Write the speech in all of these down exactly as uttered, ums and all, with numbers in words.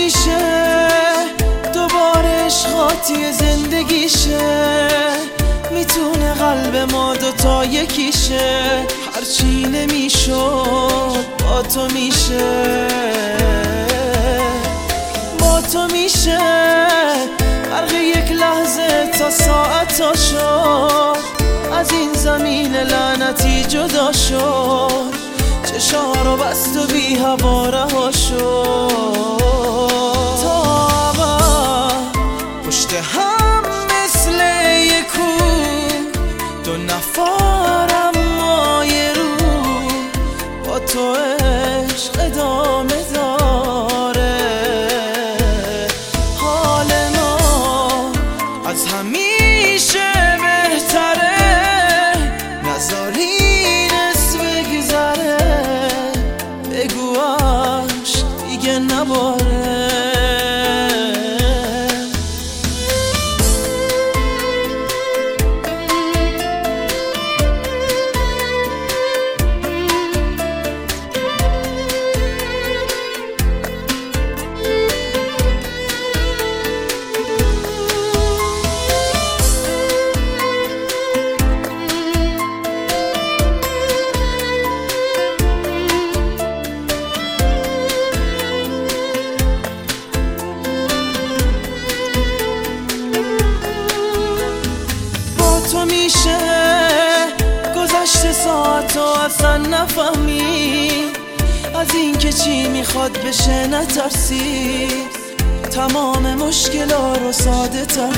میشه دوباره عشقاتی زندگیشه، میتونه قلب ما دوتا یکیشه، هرچی نمیشد با تو میشه، با تو میشه فرق یک لحظه تا ساعت شد، از این زمین لعنتی جدا شد، چشا رو بست و بی هوا رها شد، تا پشت هم مثل یک کوه دو نفرم مایه رو، با تو عشق ادامه داره، حال ما از همیشه بهتره، نذاری نصف بگذره، بگواش دیگه نباره. تو میشه گذشته ساعت و اصلا نفهمی، از این که چی میخواد بشه نترسی، تمام مشکلا رو ساده تر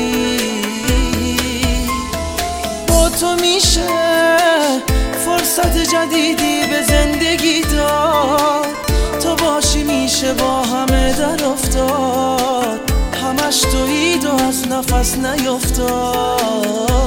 دید. با تو میشه فرصت جدیدی به زندگی داد، تو باشی میشه با همه در افتاد، همش تویید و از نفس نیفتاد.